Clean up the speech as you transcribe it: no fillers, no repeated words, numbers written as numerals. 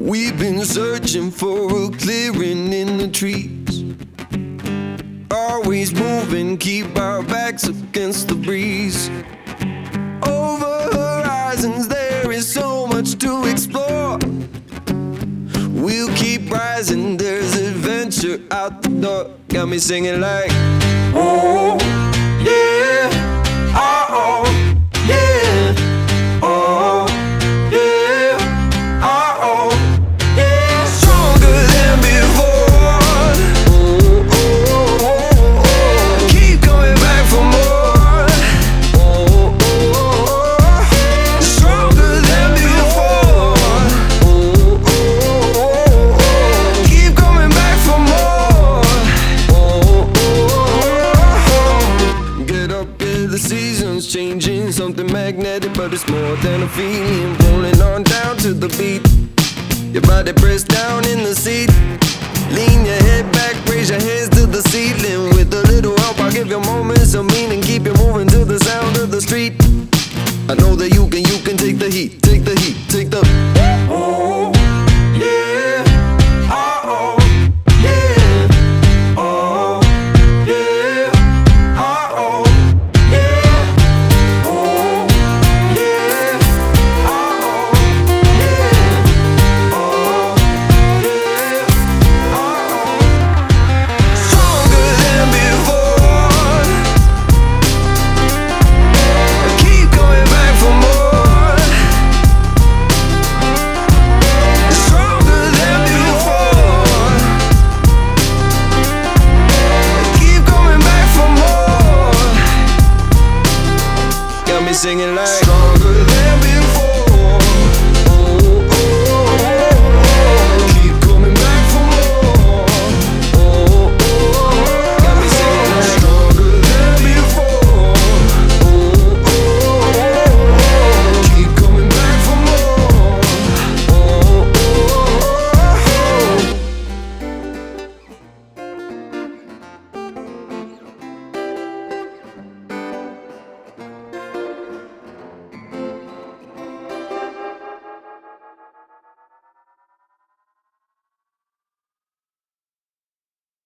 We've been searching for a clearing in the trees, always moving, keep our backs against the breeze. Over horizons there is so much to explore. We'll keep rising, there's adventure out the door. Got me singing like, oh yeah, oh yeah, oh yeah, oh yeah. Stronger than before. Oh, oh, oh, oh. Keep going back for more. Oh, oh, oh. Stronger than before. Oh, oh, oh, oh. Keep coming back for more. Oh, oh, oh. Get up, yeah, the seasons changing, something magnetic, but it's more than a feeling. Rolling on down to the beat, your body pressed down in the seat. Lean your head back, raise your hands to the ceiling. With a little help, I'll give you moments of meaning. Keep you moving to the sound of the street. I know that you can take the heat, take the heat, take the